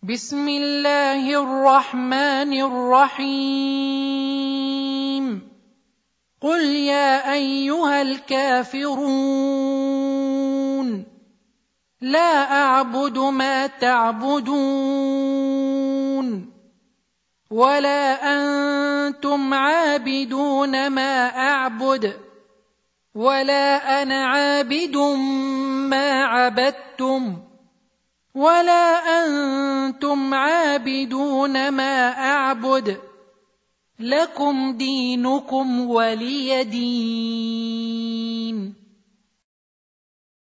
بسم الله الرحمن الرحيم قل يا أيها الكافرون لا أعبد ما تعبدون ولا أنتم عابدون ما أعبد ولا أنا عابد ما عبدتم ولا أنتم عابدون ما أعبد لكم دينكم ولي دين.